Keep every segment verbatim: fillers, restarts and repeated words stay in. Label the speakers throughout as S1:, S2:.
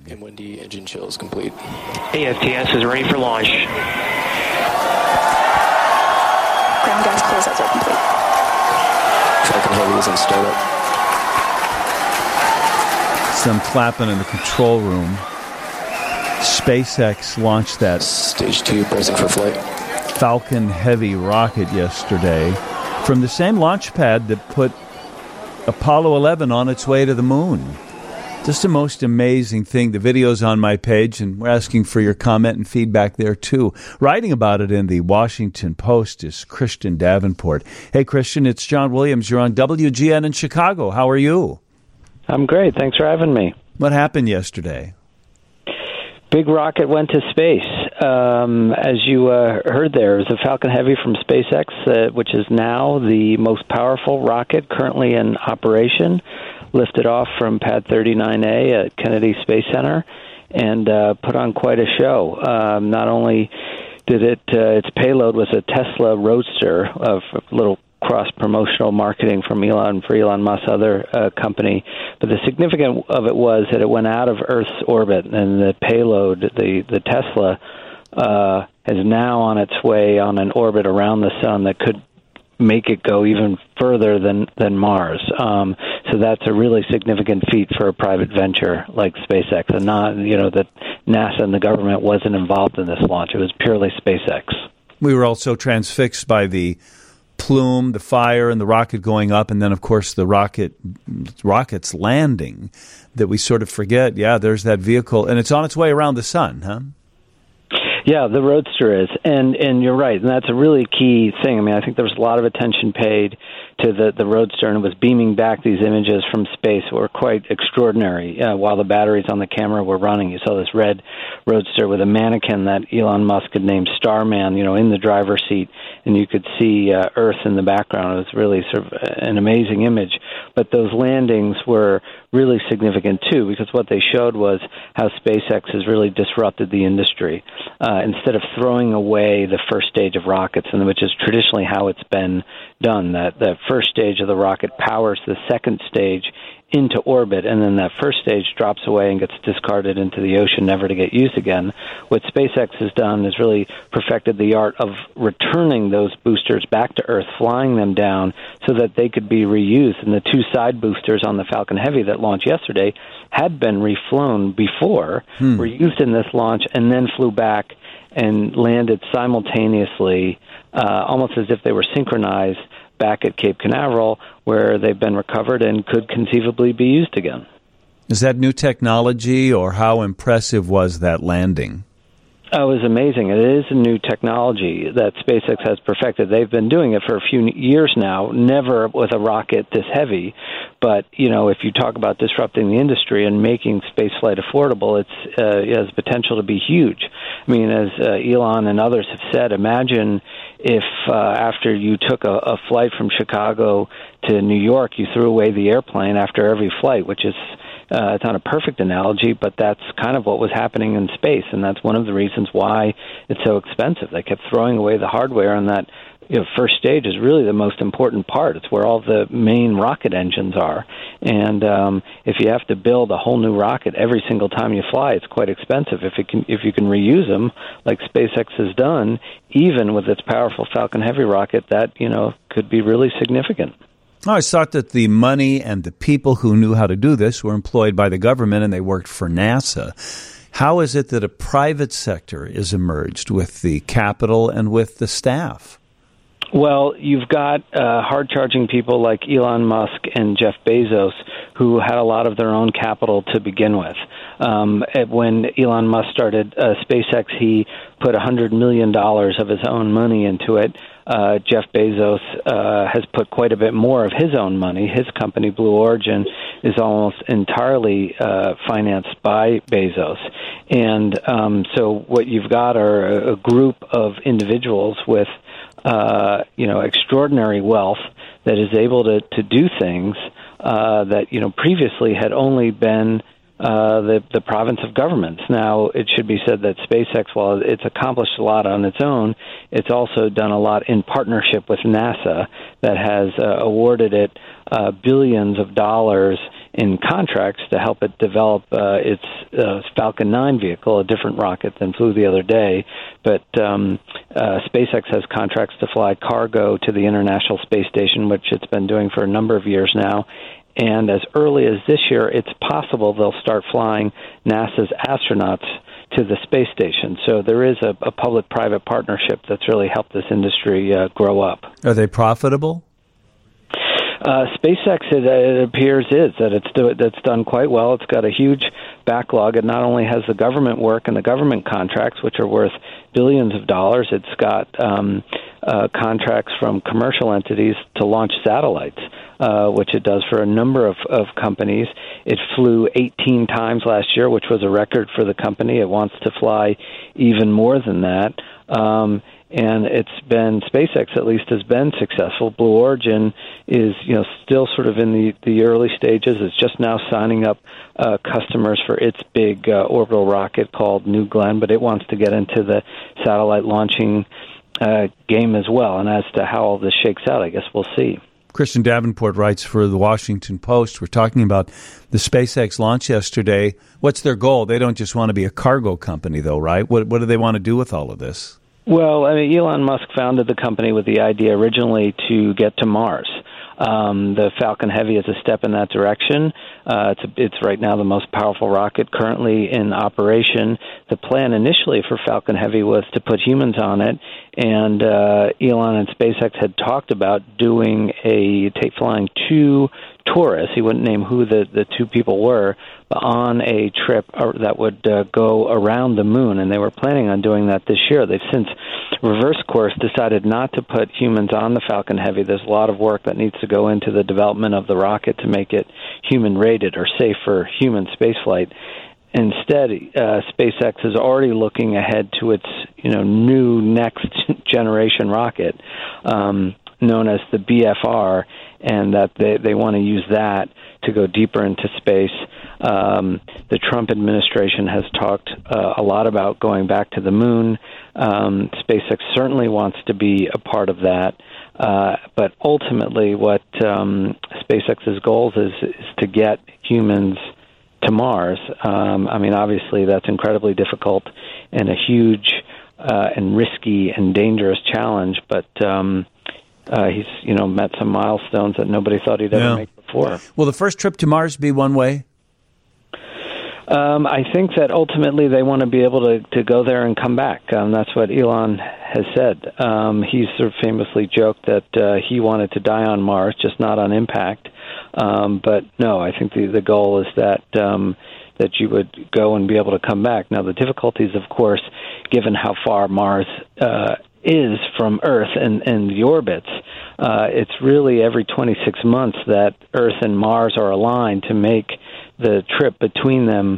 S1: M one D engine chill is complete.
S2: A S T S is ready for launch.
S3: Ground gas closeouts are complete.
S1: Falcon Heavy is in startup.
S4: Some clapping in the control room. SpaceX launched that
S1: Stage two, bracing for flight.
S4: Falcon Heavy rocket yesterday from the same launch pad that put Apollo eleven on its way to the moon. Just the most amazing thing. The video's on my page, and we're asking for your comment and feedback there, too. Writing about it in the Washington Post is Christian Davenport. Hey, Christian, it's John Williams. You're on W G N in Chicago. How are you?
S5: I'm great. Thanks for having me.
S4: What happened yesterday?
S5: Big rocket went to space. Um, as you uh, heard there, it was a Falcon Heavy from SpaceX, uh, which is now the most powerful rocket currently in operation, lifted off from Pad thirty-nine A at Kennedy Space Center, and uh, put on quite a show. Um, not only did it, uh, its payload was a Tesla Roadster, of a little cross-promotional marketing from Elon for Elon Musk's other uh, company. But the significance of it was that it went out of Earth's orbit, and the payload, the, the Tesla, uh, is now on its way on an orbit around the sun that could make it go even further than, than Mars. Um, so that's a really significant feat for a private venture like SpaceX, and not, you know, that NASA and the government wasn't involved in this launch. It was purely SpaceX.
S4: We were also transfixed by the plume, the fire, and the rocket going up, and then, of course, the rocket rocket's landing, that we sort of forget, yeah, there's that vehicle, and it's on its way around the sun, huh?
S5: Yeah, the Roadster is, and and you're right, and that's a really key thing. I mean, I think there was a lot of attention paid to the, the Roadster, and it was beaming back these images from space that were quite extraordinary. Uh, while the batteries on the camera were running, you saw this red Roadster with a mannequin that Elon Musk had named Starman, you know, in the driver's seat, and you could see uh, Earth in the background. It was really sort of an amazing image. But those landings were really significant, too, because what they showed was how SpaceX has really disrupted the industry. Uh, instead of throwing away the first stage of rockets, and which is traditionally how it's been done, that the first stage of the rocket powers the second stage into orbit, and then that first stage drops away and gets discarded into the ocean, never to get used again. What SpaceX has done is really perfected the art of returning those boosters back to Earth, flying them down so that they could be reused. And the two side boosters on the Falcon Heavy that launched yesterday had been reflown before, hmm. were used in this launch, and then flew back and landed simultaneously, uh, almost as if they were synchronized, back at Cape Canaveral, where they've been recovered and could conceivably be used again.
S4: Is that new technology, or how impressive was that landing?
S5: Oh, it was amazing. It is a new technology that SpaceX has perfected. They've been doing it for a few years now, never with a rocket this heavy. But, you know, if you talk about disrupting the industry and making spaceflight affordable, it's, uh, it has potential to be huge. I mean, as uh, Elon and others have said, imagine if uh, after you took a, a flight from Chicago to New York, you threw away the airplane after every flight, which is Uh, it's not a perfect analogy, but that's kind of what was happening in space, and that's one of the reasons why it's so expensive. They kept throwing away the hardware, and that you know, first stage is really the most important part. It's where all the main rocket engines are, and um, if you have to build a whole new rocket every single time you fly, it's quite expensive. If it can, if you can reuse them, like SpaceX has done, even with its powerful Falcon Heavy rocket, that you know could be really significant.
S4: I always thought that the money and the people who knew how to do this were employed by the government, and they worked for NASA. How is it that a private sector is emerged with the capital and with the staff?
S5: Well, you've got uh, hard-charging people like Elon Musk and Jeff Bezos, who had a lot of their own capital to begin with. Um, when Elon Musk started uh, SpaceX, he put one hundred million dollars of his own money into it. Uh, Jeff Bezos uh, has put quite a bit more of his own money. His company, Blue Origin, is almost entirely uh, financed by Bezos. And um, so what you've got are a, a group of individuals with uh, you know, extraordinary wealth that is able to, to do things uh, that, you know, previously had only been uh, the, the province of governments. Now, it should be said that SpaceX, while it's accomplished a lot on its own, it's also done a lot in partnership with NASA that has uh, awarded it uh, billions of dollars in contracts to help it develop uh, its uh, Falcon nine vehicle, a different rocket than flew the other day. But um, uh, SpaceX has contracts to fly cargo to the International Space Station, which it's been doing for a number of years now. And as early as this year, it's possible they'll start flying NASA's astronauts to the space station. So there is a, a public-private partnership that's really helped this industry uh, grow up.
S4: Are they profitable?
S5: Uh, SpaceX, it, it appears, is that it's do, that's done quite well. It's got a huge backlog. It not only has the government work and the government contracts, which are worth billions of dollars, it's got um, uh, contracts from commercial entities to launch satellites, uh, which it does for a number of, of companies. It flew eighteen times last year, which was a record for the company. It wants to fly even more than that. Um, And it's been, SpaceX at least has been successful. Blue Origin is, you know, still sort of in the, the early stages. It's just now signing up uh, customers for its big uh, orbital rocket called New Glenn, but it wants to get into the satellite launching uh, game as well. And as to how all this shakes out, I guess we'll see.
S4: Christian Davenport writes for the Washington Post. We're talking about the SpaceX launch yesterday. What's their goal? They don't just want to be a cargo company, though, right? What, what do they want to do with all of this?
S5: Well, I mean, Elon Musk founded the company with the idea originally to get to Mars. Um, the Falcon Heavy is a step in that direction. Uh, it's, a, it's right now the most powerful rocket currently in operation. The plan initially for Falcon Heavy was to put humans on it, and uh, Elon and SpaceX had talked about doing a take flying two tourists. He wouldn't name who the, the two people were, but on a trip that would uh, go around the moon, and they were planning on doing that this year. They've since reverse course, decided not to put humans on the Falcon Heavy. There's a lot of work that needs to go into the development of the rocket to make it human-rated or safe for human spaceflight. Instead, uh, SpaceX is already looking ahead to its, you know, new next generation rocket, um, known as the B F R, and that they, they want to use that to go deeper into space. Um, the Trump administration has talked uh, a lot about going back to the moon. Um, SpaceX certainly wants to be a part of that. Uh, but ultimately, what um, SpaceX's goals is, is to get humans to Mars. Um, I mean, obviously, that's incredibly difficult and a huge uh, and risky and dangerous challenge, but um, uh, he's, you know, met some milestones that nobody thought he'd ever
S4: yeah.
S5: make before.
S4: Will the first trip to Mars be one way?
S5: Um, I think that ultimately they want to be able to, to go there and come back. Um, that's what Elon has said. Um, he's sort of famously joked that uh, he wanted to die on Mars, just not on impact. Um, but no, I think the, the goal is that um, that you would go and be able to come back. Now, the difficulties, of course, given how far Mars uh, is from Earth and, and the orbits, uh, it's really every twenty-six months that Earth and Mars are aligned to make the trip between them,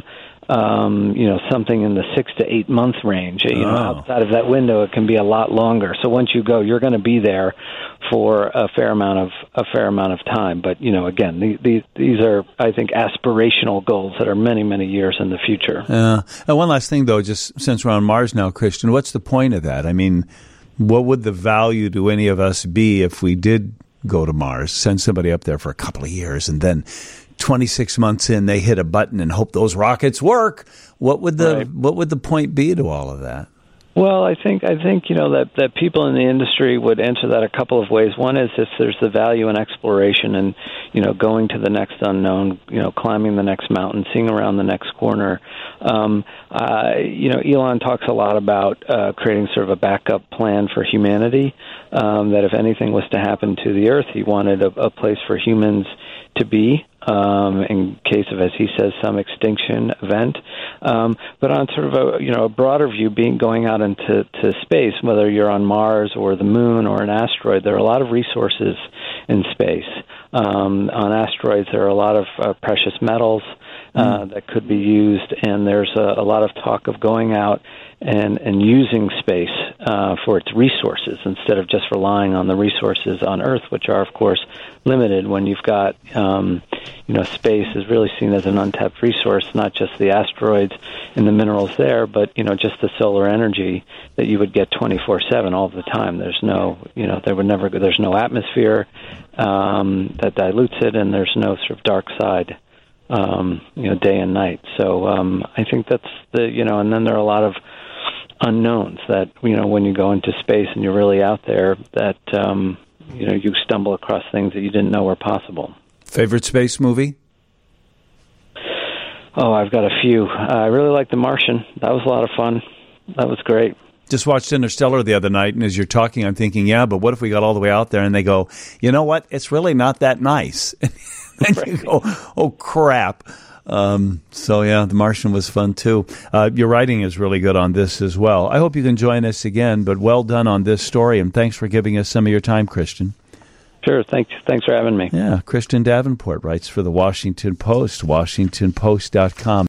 S5: um, you know, something in the six to eight month range. You know,
S4: oh.
S5: outside of that window, it can be a lot longer. So once you go, you're going to be there for a fair amount of a fair amount of time. But you know, again, the, the, these are, I think, aspirational goals that are many, many years in the future.
S4: Uh, and one last thing, though, just since we're on Mars now, Christian, what's the point of that? I mean, what would the value to any of us be if we did go to Mars, send somebody up there for a couple of years, and then twenty-six months in, they hit a button and hope those rockets work? What would the right. what would the point be to all of that?
S5: Well, I think I think you know that, that people in the industry would answer that a couple of ways. One is if there's the value in exploration and you know going to the next unknown, you know climbing the next mountain, seeing around the next corner. Um, uh, you know, Elon talks a lot about uh, creating sort of a backup plan for humanity. Um, that if anything was to happen to the Earth, he wanted a, a place for humans to be. Um, in case of, as he says, some extinction event. Um, but on sort of a you know a broader view, being going out into to space, whether you're on Mars or the moon or an asteroid, there are a lot of resources in space. Um, on asteroids, there are a lot of uh, precious metals uh, mm. that could be used, and there's a, a lot of talk of going out and, and using space uh, for its resources instead of just relying on the resources on Earth, which are, of course, limited when you've got, um, you know, space is really seen as an untapped resource, not just the asteroids and the minerals there, but, you know, just the solar energy that you would get twenty-four seven all the time. There's no, you know, there would never, there's no atmosphere um, that dilutes it, and there's no sort of dark side um, you know, day and night. So um, I think that's the, you know, and then there are a lot of unknowns that, you know, when you go into space and you're really out there, that, um, you know, you stumble across things that you didn't know were possible.
S4: Favorite space movie?
S5: Oh, I've got a few. Uh, I really like The Martian. That was a lot of fun. That was great.
S4: Just watched Interstellar the other night, and as you're talking, I'm thinking, yeah, but what if we got all the way out there and they go, you know what, it's really not that nice. And
S5: right.
S4: you go, oh, crap. Um, so, yeah, The Martian was fun, too. Uh, your writing is really good on this as well. I hope you can join us again, but well done on this story, and thanks for giving us some of your time, Christian.
S5: Sure. Thanks, thanks for having me.
S4: Yeah, Christian Davenport writes for the Washington Post, washington post dot com.